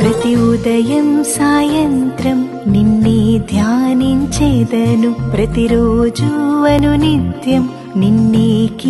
ప్రతి ఉదయం సాయంత్రం నిన్నే ధ్యానించేదను, ప్రతిరోజు అనునిత్యం నిన్నే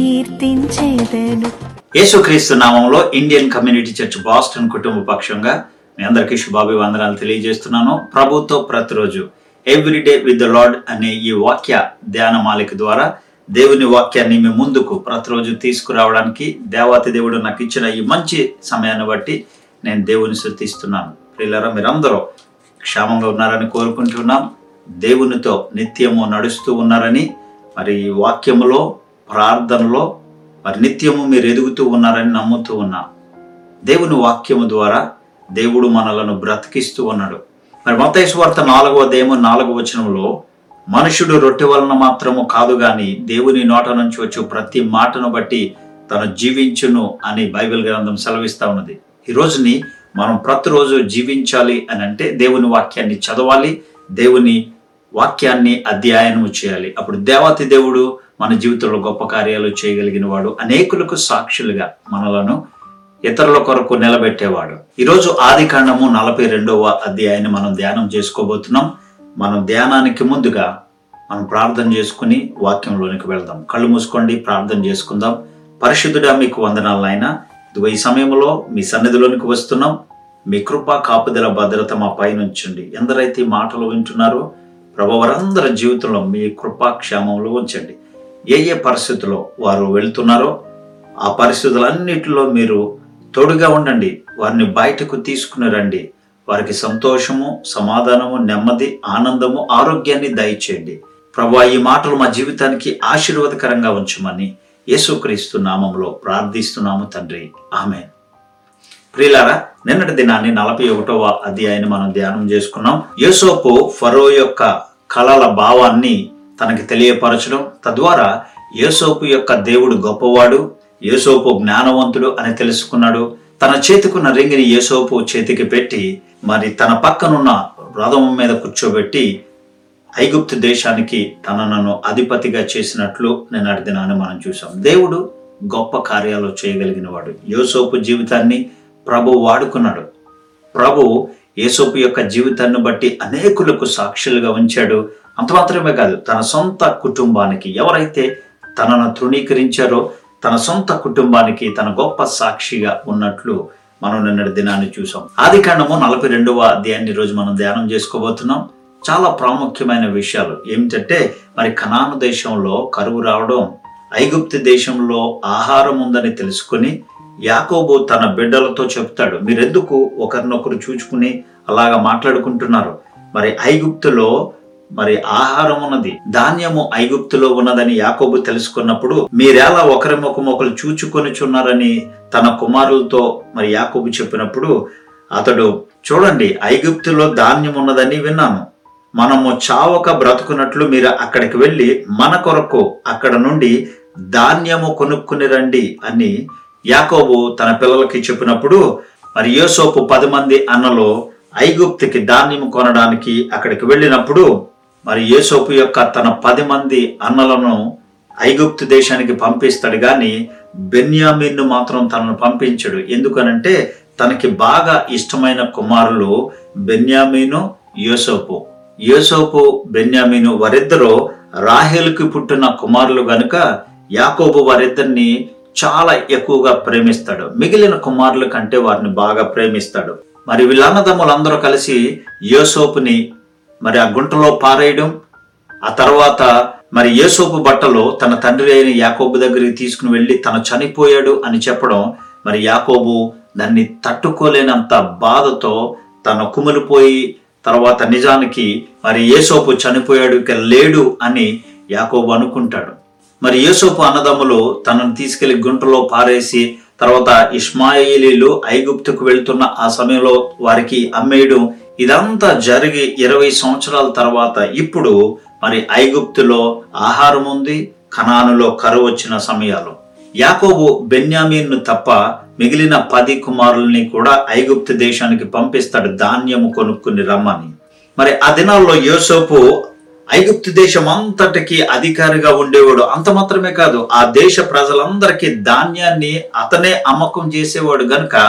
కీర్తించేదను. యేసుక్రీస్తు నామంలో ఇండియన్ కమ్యూనిటీ చర్చ్ బాస్టన్ కుటుంబ పక్షంగా మీ అందరికీ శుభాభివందనాలు తెలియజేస్తున్నాను. ప్రభుతో ప్రతిరోజు ఎవ్రీడే విత్ ద లార్డ్ అనే ఈ వాక్య ధ్యానమాలిక ద్వారా దేవుని వాక్యాన్ని మీ ముందుకు ప్రతిరోజు తీసుకురావడానికి దేవాతి దేవుడు నాకు ఇచ్చిన ఈ మంచి సమయాన్ని బట్టి నేను దేవుని స్తుతిస్తున్నాను. ప్రియులారా, మీరందరూ క్షేమంగా ఉన్నారని కోరుకుంటున్నాం. దేవునితో నిత్యము నడుస్తూ ఉన్నారని, మరి ఈ వాక్యములో ప్రార్థనలో మరి నిత్యము మీరు ఎదుగుతూ ఉన్నారని నమ్ముతూ ఉన్నాం. దేవుని వాక్యము ద్వారా దేవుడు మనలను బ్రతికిస్తూ ఉన్నాడు. మరి మత్తయి సువార్త 4వ అధ్యాయము 4వ వచనంలో మనుషుడు రొట్టె వలన మాత్రము కాదు గాని దేవుని నోట నుంచి వచ్చే ప్రతి మాటను బట్టి తను జీవించును అని బైబిల్ గ్రంథం సెలవిస్తా ఉన్నది. ఈ రోజుని మనం ప్రతిరోజు జీవించాలి అని అంటే దేవుని వాక్యాన్ని చదవాలి, దేవుని వాక్యాన్ని అధ్యయనం చేయాలి. అప్పుడు దేవాతి దేవుడు మన జీవితంలో గొప్ప కార్యాలు చేయగలిగిన వాడు, అనేకులకు సాక్షులుగా మనలను ఇతరుల కొరకు నిలబెట్టేవాడు. ఈరోజు ఆదికాండము 42వ అధ్యాయాన్ని మనం ధ్యానం చేసుకోబోతున్నాం. మనం ధ్యానానికి ముందుగా మనం ప్రార్థన చేసుకుని వాక్యంలోనికి వెళ్దాం. కళ్ళు మూసుకోండి, ప్రార్థన చేసుకుందాం. పరిశుద్ధుడా, మీకు వందనాలు నాయనా. ఈ సమయంలో మీ సన్నిధిలోనికి వస్తున్నాం. మీ కృప కాపుదల భద్రత మా పైన ఉంచండి. ఎందరైతే మాటలు వింటున్నారో ప్రభు, వారందరి జీవితంలో మీ కృపా క్షేమంలో ఉంచండి. ఏ ఏ పరిస్థితుల్లో వారు వెళ్తున్నారో ఆ పరిస్థితులన్నిటిలో మీరు తోడుగా ఉండండి. వారిని బయటకు తీసుకుని రండి. వారికి సంతోషము, సమాధానము, నెమ్మది, ఆనందము, ఆరోగ్యాన్ని దయచేయండి. ప్రభువా, ఈ మాటలు మా జీవితానికి ఆశీర్వాదకరంగా ఉంచమని యేసుక్రీస్తు నామంలో ప్రార్థిస్తున్నాము తండ్రి, ఆమేన్. ప్రియులారా, నిన్నటి దినాన్ని 41వ అధ్యాయాన్ని మనం ధ్యానం చేసుకున్నాం. యోసేపు ఫరో యొక్క కలల భావాన్ని తనకి తెలియపరచడం, తద్వారా యోసేపు యొక్క దేవుడు గొప్పవాడు, యోసేపు జ్ఞానవంతుడు అని తెలుసుకున్నాడు. తన చేతికున్న రింగిని యోసేపు చేతికి పెట్టి మరి తన పక్కనున్న రథం మీద కూర్చోబెట్టి ఐగుప్తు దేశానికి తనను అధిపతిగా చేసినట్లు నిన్నటి దినాన్ని మనం చూసాం. దేవుడు గొప్ప కార్యాలు చేయగలిగిన వాడు. యోసేపు జీవితాన్ని ప్రభు వాడుకున్నాడు. ప్రభు యోసేపు యొక్క జీవితాన్ని బట్టి అనేకులకు సాక్షులుగా ఉంచాడు. అంత మాత్రమే కాదు, తన సొంత కుటుంబానికి ఎవరైతే తనను తృణీకరించారో తన సొంత కుటుంబానికి తన గొప్ప సాక్షిగా ఉన్నట్లు మనం నిన్నటి దినాన్ని చూసాం. ఆదికాండము 42వ అధ్యాయాన్ని రోజు మనం ధ్యానం చేసుకోబోతున్నాం. చాలా ప్రాముఖ్యమైన విషయాలు ఏమిటంటే, మరి కనాను దేశంలో కరువు రావడం, ఐగుప్తు దేశంలో ఆహారం ఉందని తెలుసుకుని యాకోబు తన బిడ్డలతో చెప్తాడు, మీరెందుకు ఒకరినొకరు చూచుకుని అలాగా మాట్లాడుకుంటున్నారు? మరి ఐగుప్తులో మరి ఆహారం ఉన్నది, ధాన్యము ఐగుప్తులో ఉన్నదని యాకోబు తెలుసుకున్నప్పుడు మీరెలా ఒకరి ముఖమొకరు చూచుకొనిచున్నారని తన కుమారులతో మరి యాకోబు చెప్పినప్పుడు అతడు, చూడండి, ఐగుప్తులో ధాన్యం ఉన్నదని విన్నాను, మనము చావక బ్రతుకున్నట్లు మీరు అక్కడికి వెళ్ళి మన కొరకు అక్కడ నుండి ధాన్యము కొనుక్కుని రండి అని యాకోబు తన పిల్లలకి చెప్పినప్పుడు మరి యోసేపు 10 మంది అన్నలో ఐగుప్తుకి ధాన్యం కొనడానికి అక్కడికి వెళ్ళినప్పుడు మరి యోసేపు యొక్క తన 10 మంది అన్నలను ఐగుప్తు దేశానికి పంపిస్తాడు, కానీ బెన్యామీను మాత్రం తనను పంపించడు. ఎందుకనంటే తనకి బాగా ఇష్టమైన కుమారులు బెన్యామీను, యోసేపు. యోసేపు, బెన్యామీను వారిద్దరూ రాహేలుకి పుట్టిన కుమారులు గనుక యాకోబు వారిద్దరిని చాలా ఎక్కువగా ప్రేమిస్తాడు. మిగిలిన కుమారుల కంటే వారిని బాగా ప్రేమిస్తాడు. మరి వీళ్ళన్నదమ్ములందరూ కలిసి యోసేపుని మరి ఆ గుంటలో పారేయడం, ఆ తర్వాత మరి యోసేపు బట్టలు తన తండ్రి అయిన యాకోబు దగ్గరికి తీసుకుని వెళ్ళి తను చనిపోయాడు అని చెప్పడం, మరి యాకోబు దాన్ని తట్టుకోలేనంత బాధతో తను కుమిలిపోయి, తర్వాత నిజానికి మరి యోసేపు చనిపోయాడు, ఇక లేడు అని యాకోబు అనుకుంటాడు. మరి యోసేపు అన్నదమ్ములు తనను తీసుకెళ్లి గుంటలో పారేసి, తర్వాత ఇష్మాయేలీలు ఐగుప్తుకు వెళ్తున్న ఆ సమయంలో వారికి అమ్మేయడం, ఇదంతా జరిగి 20 సంవత్సరాల తర్వాత ఇప్పుడు మరి ఐగుప్తులో ఆహారం ఉంది, కనానులో కరువు వచ్చిన సమయాలు యాకోబు బెన్యామీను తప్ప మిగిలిన 10 కుమారుల్ని కూడా ఐగుప్తు దేశానికి పంపిస్తాడు ధాన్యము కొనుక్కుని రమ్మని. మరి ఆ దినాల్లో యోసేపు ఐగుప్తు దేశం అంతటికి అధికారిగా ఉండేవాడు. అంత మాత్రమే కాదు, ఆ దేశ ప్రజలందరికీ ధాన్యాన్ని అతనే అమ్మకం చేసేవాడు గనుక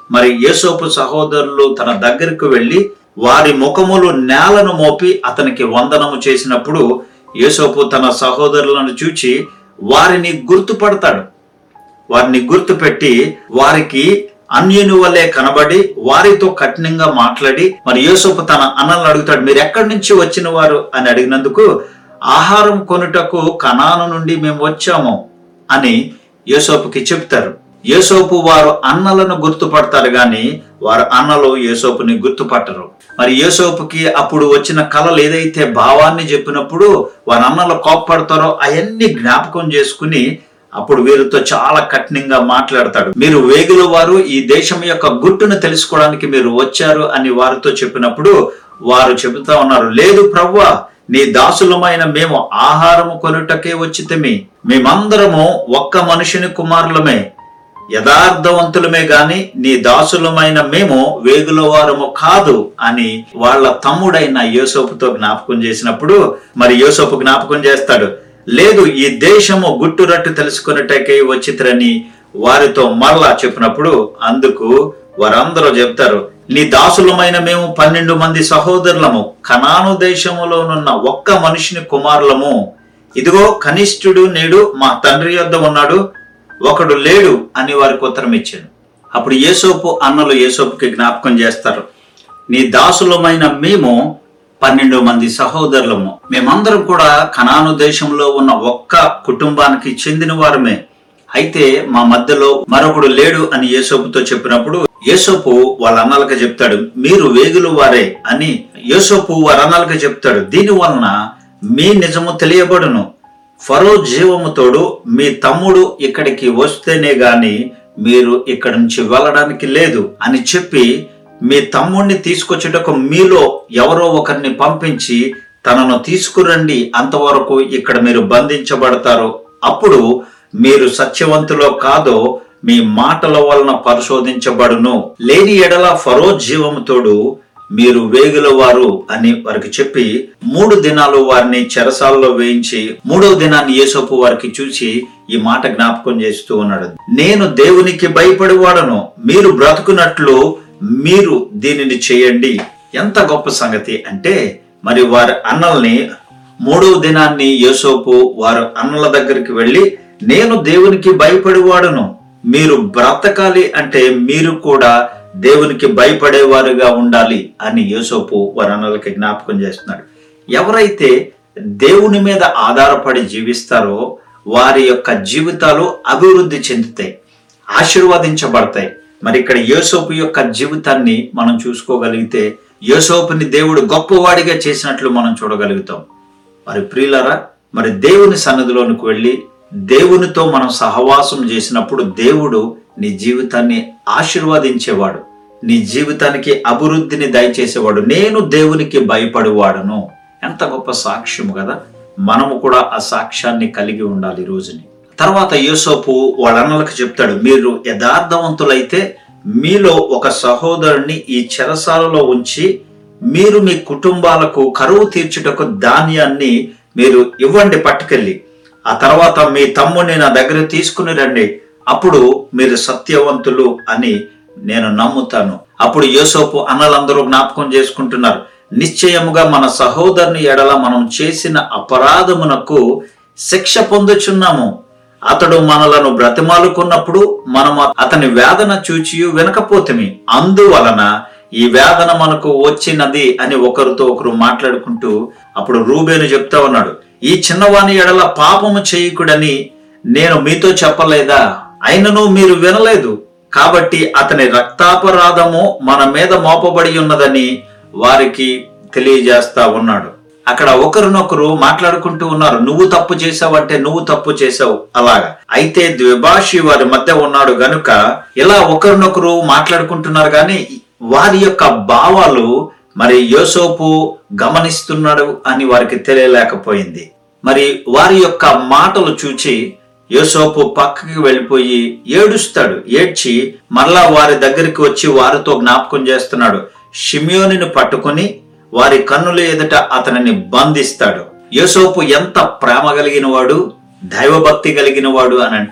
మరి యోసేపు సహోదరులు తన దగ్గరకు వెళ్లి వారి ముఖములు నేలను మోపి అతనికి వందనము చేసినప్పుడు యోసేపు తన సహోదరులను చూచి వారిని గుర్తుపడతాడు. వారిని గుర్తుపెట్టి వారికి అన్యుని వల్లే కనబడి వారితో కఠినంగా మాట్లాడి మరి యోసేపు తన అన్నలను అడుగుతాడు, మీరు ఎక్కడి నుంచి వచ్చిన వారు అని అడిగినందుకు ఆహారం కొనుటకు కనాను నుండి మేము వచ్చాము అని యోసేపుకి చెప్తారు. యోసేపు వారు అన్నలను గుర్తుపడతారు గాని వారు అన్నలు యోసేపుని గుర్తుపట్టరు. మరి యోసేపుకి అప్పుడు వచ్చిన కలలు ఏదైతే భావాన్ని చెప్పినప్పుడు వారి అన్నలు కోప్పడతారో అవన్నీ జ్ఞాపకం చేసుకుని అప్పుడు వీరితో చాలా కఠినంగా మాట్లాడతాడు. మీరు వేగుల వారు, ఈ దేశం యొక్క గుట్టును తెలుసుకోవడానికి మీరు వచ్చారు అని వారితో చెప్పినప్పుడు వారు చెబుతా ఉన్నారు, లేదు ప్రభువా, నీ దాసులమైన మేము ఆహారము కొనుటకే వచ్చితిమి. మేమందరము ఒక్క మనుషుని కుమారులమే, యథార్థవంతులమే గాని నీ దాసులమైన మేము వేగుల వారము కాదు అని వాళ్ళ తమ్ముడైన యోసేపుతో జ్ఞాపకం చేసినప్పుడు మరి యోసేపు జ్ఞాపకం చేస్తాడు, లేదు ఈ దేశము గుట్టురట్టు తెలుసుకున్నట్టకే వచ్చితరని వారితో మరలా చెప్పినప్పుడు అందుకు వారందరూ చెప్తారు, నీ దాసులమైన మేము 12 మంది సహోదరులము, కనాను దేశములోనున్న ఒక్క మనిషిని కుమారులము. ఇదిగో కనిష్ఠుడు నేడు మా తండ్రి యొద్ద ఉన్నాడు, ఒకడు లేడు అని వారికి ఉత్తరం ఇచ్చాడు. అప్పుడు యోసేపు అన్నలు యోసేపుకి జ్ఞాపకం చేస్తారు, నీ దాసులమైన మేము 12 మంది సహోదరులము, మేమందరం కూడా కనాను దేశంలో ఉన్న ఒక్క కుటుంబానికి చెందిన వారమే, అయితే మా మధ్యలో మరొకడు లేడు అని యోసేపుతో చెప్పినప్పుడు యోసేపు వాళ్ళ అన్నలకు చెప్తాడు, మీరు వేగులు వారే అని యోసేపు వారి అన్నలకు చెప్తాడు. దీని వలన మీ నిజము తెలియబడును, ఫరో జీవముతోడు మీ తమ్ముడు ఇక్కడికి వస్తేనే గాని మీరు ఇక్కడి నుంచి వెళ్ళడానికి లేదు అని చెప్పి మీ తమ్ముడిని తీసుకొచ్చేటకు మీలో ఎవరో ఒకరిని పంపించి తనను తీసుకురండి, అంతవరకు ఇక్కడ మీరు బంధించబడతారు. అప్పుడు మీరు సత్యవంతులో కాదో మీ మాటల వలన పరిశోధించబడును, లేని ఎడల ఫరో జీవముతోడు మీరు వేగుల వారు అని వారికి చెప్పి 3 దినాలు వారిని చెరసాలలో వేయించి 3వ దినాన్ని యోసేపు వారికి చూసి ఈ మాట జ్ఞాపకం చేస్తూ ఉన్నాడు, నేను దేవునికి భయపడివాడను, మీరు బ్రతుకున్నట్లు మీరు దీనిని చేయండి. ఎంత గొప్ప సంగతి అంటే మరి వారి అన్నల్ని 3వ దినాన్ని యోసేపు వారు అన్నల దగ్గరికి వెళ్ళి, నేను దేవునికి భయపడివాడను, మీరు బ్రతకాలి అంటే మీరు కూడా దేవునికి భయపడేవారుగా ఉండాలి అని యోసేపు వారి అన్నలకి జ్ఞాపకం చేస్తున్నాడు. ఎవరైతే దేవుని మీద ఆధారపడి జీవిస్తారో వారి యొక్క జీవితాలు అభివృద్ధి చెందుతాయి, ఆశీర్వదించబడతాయి. మరి ఇక్కడ యోసేపు యొక్క జీవితాన్ని మనం చూసుకోగలిగితే యోసేపుని దేవుడు గొప్పవాడిగా చేసినట్లు మనం చూడగలుగుతాం. మరి ప్రియులారా, మరి దేవుని సన్నిధిలోనికి వెళ్ళి దేవునితో మనం సహవాసం చేసినప్పుడు దేవుడు నీ జీవితాన్ని ఆశీర్వదించేవాడు, నీ జీవితానికి అభివృద్ధిని దయచేసేవాడు. నేను దేవునికి భయపడేవాడను. ఎంత గొప్ప సాక్ష్యము కదా. మనము కూడా ఆ సాక్ష్యాన్ని కలిగి ఉండాలి ఈ రోజుని. తర్వాత యోసేపు వాళ్ళ అన్నలకు చెప్తాడు, మీరు యథార్థవంతులైతే మీలో ఒక సహోదరుని ఈ చెరసాలలో ఉంచి మీరు మీ కుటుంబాలకు కరువు తీర్చుటకు ధాన్యాన్ని మీరు ఇవ్వండి పట్టుకెళ్ళి, ఆ తర్వాత మీ తమ్ముడిని నా దగ్గర తీసుకుని రండి, అప్పుడు మీరు సత్యవంతులు అని నేను నమ్ముతాను. అప్పుడు యోసేపు అన్నలందరూ జ్ఞాపకం చేసుకుంటున్నారు, నిశ్చయముగా మన సహోదరుని ఎడల మనం చేసిన అపరాధమునకు శిక్ష పొందుచున్నాము. అతడు మనలను బ్రతిమాలుకున్నప్పుడు మనము అతని వేదన చూచి వినకపోతేమి, అందువలన ఈ వేదన మనకు వచ్చినది అని ఒకరితో ఒకరు మాట్లాడుకుంటూ అప్పుడు రూబేను చెప్తా ఉన్నాడు, ఈ చిన్నవాని ఎడల పాపము చేయకుడని నేను మీతో చెప్పలేదా? అయినను మీరు వినలేదు, కాబట్టి అతని రక్తాపరాధము మన మీద మోపబడి ఉన్నదని వారికి తెలియజేస్తా ఉన్నాడు. అక్కడ ఒకరినొకరు మాట్లాడుకుంటూ ఉన్నారు, నువ్వు తప్పు చేసావంటే నువ్వు తప్పు చేసావు అలాగా. అయితే ద్విభాషి వారి మధ్య ఉన్నాడు గనుక ఇలా ఒకరినొకరు మాట్లాడుకుంటున్నారు, కానీ వారి యొక్క భావాలు మరి యోసేపు గమనిస్తున్నాడు అని వారికి తెలియలేకపోయింది. మరి వారి యొక్క మాటలు చూచి యోసేపు పక్కకి వెళ్ళిపోయి ఏడుస్తాడు. ఏడ్చి మరలా వారి దగ్గరికి వచ్చి వారితో జ్ఞాపకం చేస్తున్నాడు, షిమ్యోనుని పట్టుకుని వారి కన్నుల ఎదుట అతనిని బంధిస్తాడు. యోసేపు ఎంత ప్రేమ కలిగిన వాడు, దైవభక్తి కలిగిన వాడు అని అంటే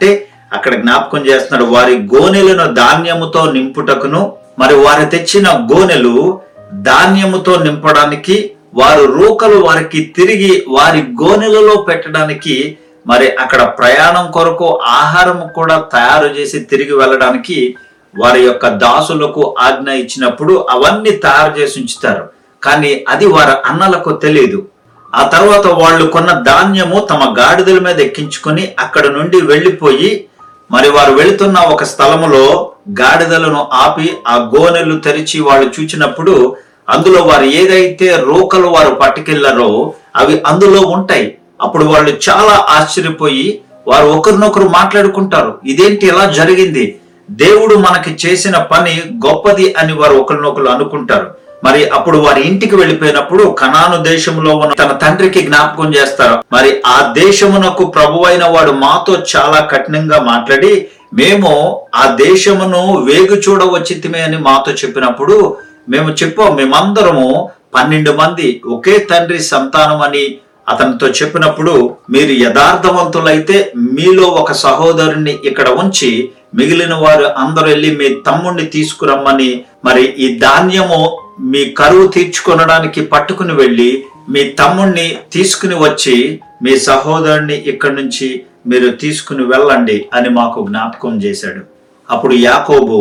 అక్కడ జ్ఞాపకం చేస్తున్నాడు. వారి గోనెలను ధాన్యముతో నింపుటకును, మరి వారు తెచ్చిన గోనెలు ధాన్యముతో నింపడానికి, వారు రూకలు వారికి తిరిగి వారి గోనెలలో పెట్టడానికి, మరి అక్కడ ప్రయాణం కొరకు ఆహారం కూడా తయారు చేసి తిరిగి వెళ్ళడానికి వారి యొక్క దాసులకు ఆజ్ఞ ఇచ్చినప్పుడు అవన్నీ తయారు చేసి ఉంచుతారు. కానీ అది వారి అన్నలకు తెలియదు. ఆ తర్వాత వాళ్ళు కొన్న ధాన్యము తమ గాడిదల మీద ఎక్కించుకొని అక్కడ నుండి వెళ్ళిపోయి, మరి వారు వెళుతున్న ఒక స్థలములో గాడిదలను ఆపి ఆ గోనెలు తెరిచి వాళ్ళు చూచినప్పుడు అందులో వారు ఏదైతే రూకలు వారు పట్టుకెళ్లారో అవి అందులో ఉంటాయి. అప్పుడు వాళ్ళు చాలా ఆశ్చర్యపోయి వారు ఒకరినొకరు మాట్లాడుకుంటారు, ఇదేంటి ఇలా జరిగింది, దేవుడు మనకి చేసిన పని గొప్పది అని వారు ఒకరినొకరు అనుకుంటారు. మరి అప్పుడు వారి ఇంటికి వెళ్ళిపోయినప్పుడు కనాను దేశంలో ఉన్న తన తండ్రికి జ్ఞాపకం చేస్తారు. మరి ఆ దేశమునకు ప్రభువైన వాడు మాతో చాలా కఠినంగా మాట్లాడి, మేము ఆ దేశమును వేగు చూడవచ్చితిమే అని మాతో చెప్పినప్పుడు మేము చెప్పాం, మేమందరము 12 మంది ఒకే తండ్రి సంతానం అని అతనితో చెప్పినప్పుడు, మీరు యథార్థవంతులైతే మీలో ఒక సహోదరుని ఇక్కడ ఉంచి మిగిలిన వారు అందరూ వెళ్ళి మీ తమ్ముడిని తీసుకురమ్మని, మరి ఈ ధాన్యము మీ కరువు తీర్చుకొనడానికి పట్టుకుని వెళ్ళి మీ తమ్ముడిని తీసుకుని వచ్చి మీ సహోదరుని ఇక్కడి నుంచి మీరు తీసుకుని వెళ్ళండి అని మాకు జ్ఞాపకం చేశాడు. అప్పుడు యాకోబు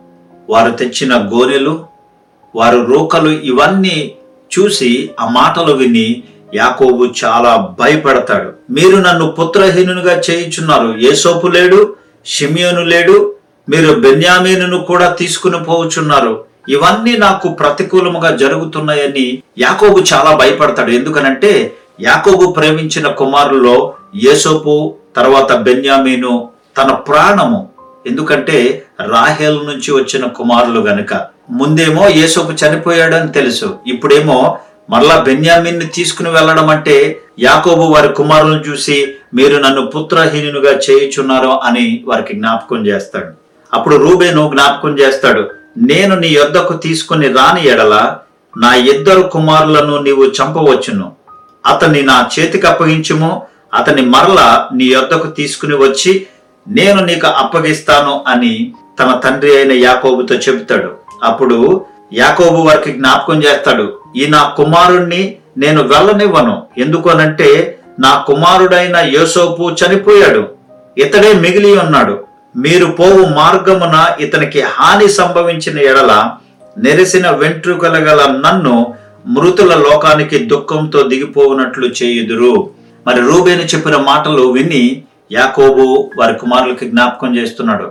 వారు తెచ్చిన గోనెలు, వారు రూకలు ఇవన్నీ చూసి ఆ మాటలు విని యాకోబు చాలా భయపడతాడు. మీరు నన్ను పుత్రహీనునిగా చేయుచున్నారు, యోసేపు లేడు, షిమియోను లేడు, మీరు బెన్యామీనును కూడా తీసుకుని పోవచ్చున్నారు, ఇవన్నీ నాకు ప్రతికూలముగా జరుగుతున్నాయని యాకోబు చాలా భయపడతాడు. ఎందుకనంటే యాకోబు ప్రేమించిన కుమారుల్లో యోసేపు, తర్వాత బెన్యామీను తన ప్రాణము. ఎందుకంటే రాహేల్ నుంచి వచ్చిన కుమారులు గనుక. ముందేమో యోసేపు చనిపోయాడని తెలుసు, ఇప్పుడేమో మరలా బెన్యామీన్ని తీసుకుని వెళ్ళడం అంటే యాకోబు వారి కుమారులను చూసి మీరు నన్ను పుత్రహీనుగా చేయుచున్నారు అని వారికి జ్ఞాపకం చేస్తాడు. అప్పుడు రూబేను జ్ఞాపకం చేస్తాడు, నేను నీ యొద్దకు తీసుకుని రాని ఎడల నా 2 కుమారులను నీవు చంపవచ్చును, అతన్ని నా చేతికి అప్పగించుము, అతన్ని మరలా నీ యొద్దకు తీసుకుని వచ్చి నేను నీకు అప్పగిస్తాను అని తన తండ్రి అయిన యాకోబుతో చెబుతాడు. అప్పుడు యాకోబు వారికి జ్ఞాపకం చేస్తాడు, ఈ నా కుమారుణ్ణి నేను వెళ్ళనివ్వను, ఎందుకనంటే నా కుమారుడైన యోసేపు చనిపోయాడు, ఇతడే మిగిలి ఉన్నాడు. మీరు పోవు మార్గమున ఇతనికి హాని సంభవించిన ఎడల నెరిసిన వెంట్రుకల గల నన్ను మృతుల లోకానికి దుఃఖంతో దిగిపోవునట్లు చేయుదురు. మరి రూబేను చెప్పిన మాటలు విని యాకోబు వారి కుమారులకి జ్ఞాపకం చేస్తున్నాడు,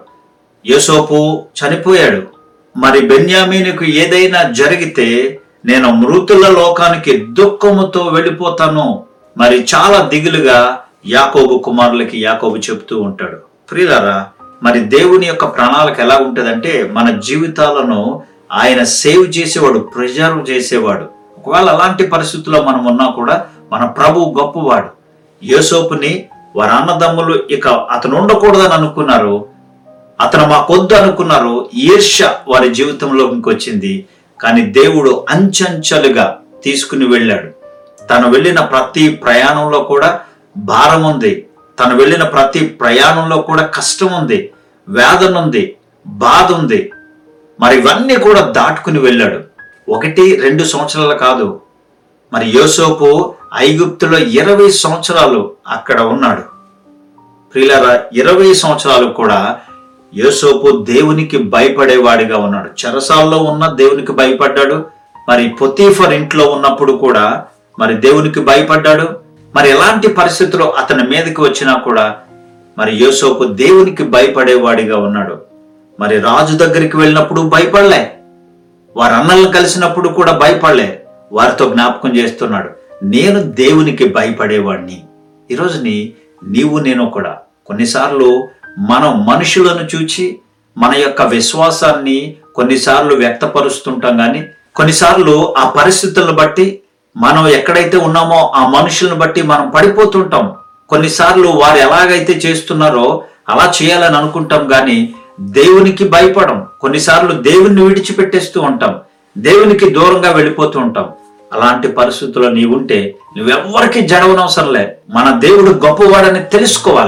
యోసేపు చనిపోయాడు, మరి బెన్యామీనుకు ఏదైనా జరిగితే నేను మృతుల లోకానికి దుఃఖముతో వెళ్ళిపోతాను. మరి చాలా దిగులుగా యాకోబు కుమారులకి యాకోబు చెప్తూ ఉంటాడు. ప్రియులారా, మరి దేవుని యొక్క ప్రణాళిక ఎలా ఉంటుందంటే మన జీవితాలను ఆయన సేవ్ చేసేవాడు, ప్రిజర్వ్ చేసేవాడు. ఒకవేళ అలాంటి పరిస్థితుల్లో మనం ఉన్నా కూడా మన ప్రభు గొప్పవాడు. యోసేపుని వారి అన్నదమ్ములు ఇక అతను ఉండకూడదని అనుకున్నారు, అతను మాకొద్దు అనుకున్నారు, ఈర్ష్య వారి జీవితంలోకి వచ్చింది. కానీ దేవుడు అంచెంచెలుగా తీసుకుని వెళ్ళాడు. తను వెళ్ళిన ప్రతి ప్రయాణంలో కూడా భారం ఉంది, తను వెళ్ళిన ప్రతి ప్రయాణంలో కూడా కష్టం ఉంది, వేదన ఉంది, బాధ ఉంది. మరి ఇవన్నీ కూడా దాటుకుని వెళ్ళాడు. 1-2 సంవత్సరాలు కాదు. మరి యోసేపు ఐగుప్తులో 20 సంవత్సరాలు అక్కడ ఉన్నాడు. ప్రియులారా, 20 సంవత్సరాలు కూడా యోసేపు దేవునికి భయపడేవాడిగా ఉన్నాడు. చెరసాల్లో ఉన్న దేవునికి భయపడ్డాడు. మరి పొతీఫర్ ఇంట్లో ఉన్నప్పుడు కూడా మరి దేవునికి భయపడ్డాడు. మరి ఎలాంటి పరిస్థితులు అతని మీదకి వచ్చినా కూడా మరి యోసేపు దేవునికి భయపడేవాడిగా ఉన్నాడు. మరి రాజు దగ్గరికి వెళ్ళినప్పుడు భయపడలే, వారి అన్నలను కలిసినప్పుడు కూడా భయపడలే. వారితో జ్ఞాపకం చేస్తున్నాడు, నేను దేవునికి భయపడేవాడిని. ఈరోజుని నీవు నేను కూడా కొన్నిసార్లు మనం మనుషులను చూచి మన యొక్క విశ్వాసాన్ని కొన్నిసార్లు వ్యక్తపరుస్తుంటాం, కానీ కొన్నిసార్లు ఆ పరిస్థితులను బట్టి మనం ఎక్కడైతే ఉన్నామో ఆ మనుషులను బట్టి మనం పడిపోతుంటాం. కొన్నిసార్లు వారు ఎలాగైతే చేస్తున్నారో అలా చేయాలని అనుకుంటాం, కానీ దేవునికి భయపడం. కొన్నిసార్లు దేవుణ్ణి విడిచిపెట్టేస్తూ ఉంటాం, దేవునికి దూరంగా వెళ్ళిపోతూ ఉంటాం. అలాంటి పరిస్థితుల్లో నీవుంటే నువ్వెవ్వరికి జడవనవసరంలే. మన దేవుడు గొప్పవాడని తెలుసుకోవాలి.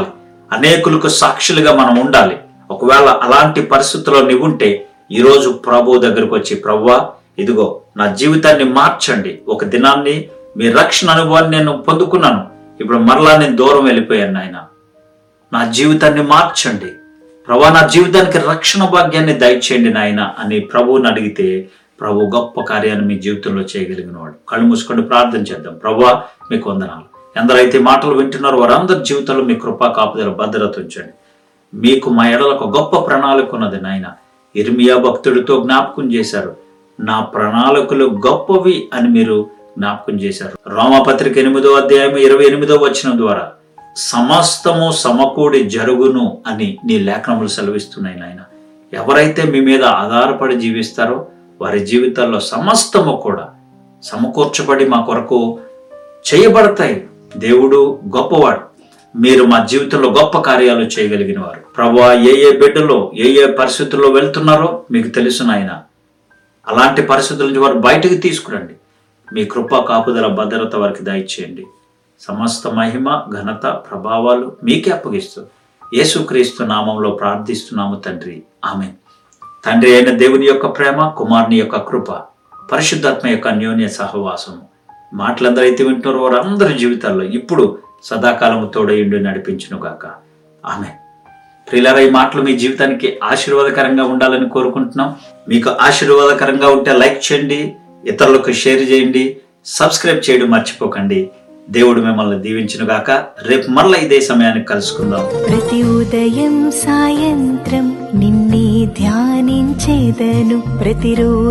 అనేకులకు సాక్షులుగా మనం ఉండాలి. ఒకవేళ అలాంటి పరిస్థితుల్లో నీవు ఉంటే ఈరోజు ప్రభు దగ్గరకు వచ్చి, ప్రభువా ఇదిగో నా జీవితాన్ని మార్చండి, ఒక దినాన్ని మీ రక్షణ అనుభవాన్ని నేను పొందుకున్నాను, ఇప్పుడు మరలా నేను దూరం వెళ్ళిపోయాను నాయన, నా జీవితాన్ని మార్చండి ప్రభువా, నా జీవితానికి రక్షణ భాగ్యాన్ని దయచేయండి నాయన అని ప్రభువుని అడిగితే ప్రభు గొప్ప కార్యాన్ని మీ జీవితంలో చేయగలిగిన వాడు. కళ్ళు మూసుకొని ప్రార్థన చేద్దాం. ప్రభువా మీకు వందనాలు. ఎందరైతే మాటలు వింటున్నారో వారందరి జీవితంలో మీ కృపా కాపుదల భద్రత ఉంచండి. మీకు మా ఎడలకు గొప్ప ప్రణాళిక ఉన్నది నాయన. ఇర్మియా భక్తుడితో జ్ఞాపకం చేశారు, నా ప్రణాళికలు గొప్పవి అని మీరు జ్ఞాపకం చేశారు. రోమాపత్రిక 8వ అధ్యాయం 28వ వచనం ద్వారా సమస్తము సమకూడి జరుగును అని నీ లేఖనములు సెలవిస్తున్నాయి నాయన. ఎవరైతే మీ మీద ఆధారపడి జీవిస్తారో వారి జీవితాల్లో సమస్తము కూడా సమకూర్చబడి మా కొరకు చేయబడతాయి. దేవుడు గొప్పవాడు. మీరు మా జీవితంలో గొప్ప కార్యాలు చేయగలిగిన వారు. ప్రభువా ఏ బిడ్డలో ఏ పరిస్థితుల్లో వెళ్తున్నారో మీకు తెలుసు నాయన. అలాంటి పరిస్థితుల నుంచి వారు బయటకు తీసుకురండి. మీ కృపా కాపుదల భద్రత వారికి దయచేయండి. సమస్త మహిమ ఘనత ప్రభావాలు మీకే అప్పగిస్తూ యేసుక్రీస్తు నామంలో ప్రార్థిస్తున్నాము తండ్రి, ఆమేన్. తండ్రి అయిన దేవుని యొక్క ప్రేమ, కుమారుని యొక్క కృప, పరిశుద్ధాత్మ యొక్క అన్యోన్య సహవాసము మాటలందరైతే వింటున్నారో వారందరి జీవితాల్లో ఇప్పుడు సదాకాలము తోడయుండి నడిపించును గాక, ఆమేన్. ప్రియులారా, ఈ మాటలు మీ జీవితానికి ఆశీర్వాదకరంగా ఉండాలని కోరుకుంటున్నాం. మీకు ఆశీర్వాదకరంగా ఉంటే లైక్ చేయండి, ఇతరులకు షేర్ చేయండి, సబ్స్క్రైబ్ చేయడం మర్చిపోకండి. దేవుడు మిమ్మల్ని దీవించును గాక. రేపు మరలా ఇదే సమయానికి కలుసుకుందాం. ప్రతి ఉదయం సాయంత్రం నిన్నే ధ్యానించేదను, ప్రతిరోజు